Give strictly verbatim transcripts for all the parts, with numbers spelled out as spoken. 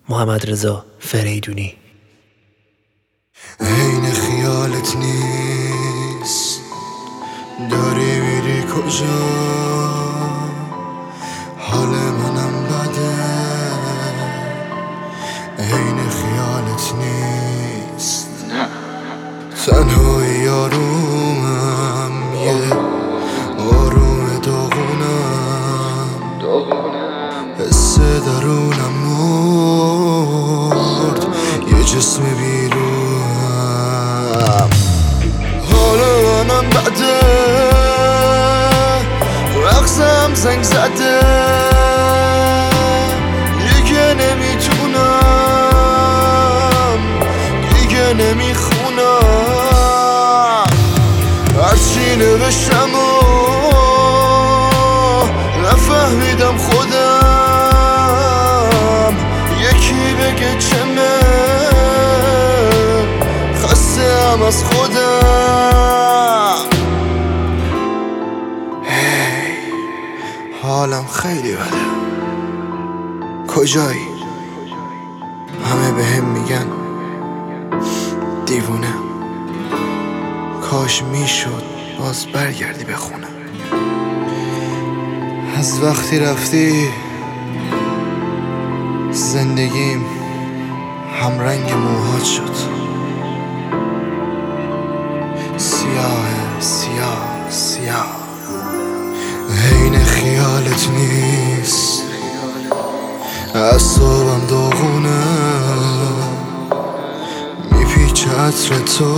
محمدرضا فریدونی. عین خیالت نیست، داری میری کجا؟ حال منم بده، عین خیالت نیست. تنهایی آرومم، یه آروم داغونم، حس درونم مرد، یه جسم بیرونم. حال منم بده، رقصم زنگ زده، دیگه نمیتونم، دیگه نمیخونم. هرچی نوشتم و نفهمیدم خودم، یکی بگه چمه، خسته‌ام از خودم. هی حالم خیلی بده، کجایی؟ همه بهم میگن دیوونه، کاش میشد باز برگردی به خونه. از وقتی رفتی زندگیم همرنگ موهات شد، سیاه سیاه سیاه. عین خیالت نیست، اعصابم داغونه، میپیچه عطر تو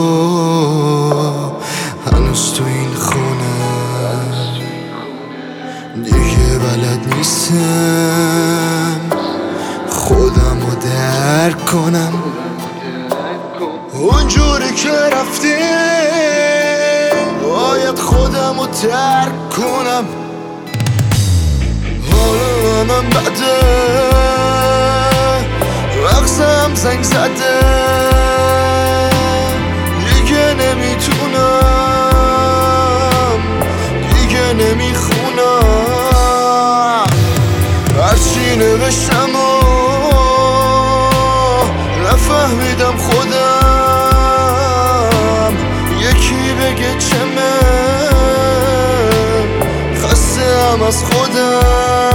هنوز تو این خونه. دیگه بلد نیستم خودم رو درک کنم، اونجوری که رفتی باید خودم رو ترک کنم. حالا منم بده، رقصم زنگ زده، دیگه نمیتونم، دیگه نمیخونم. هرچی نوشتم و نفهمیدم خودم، یکی بگه چمه، خسته‌ام از خودم.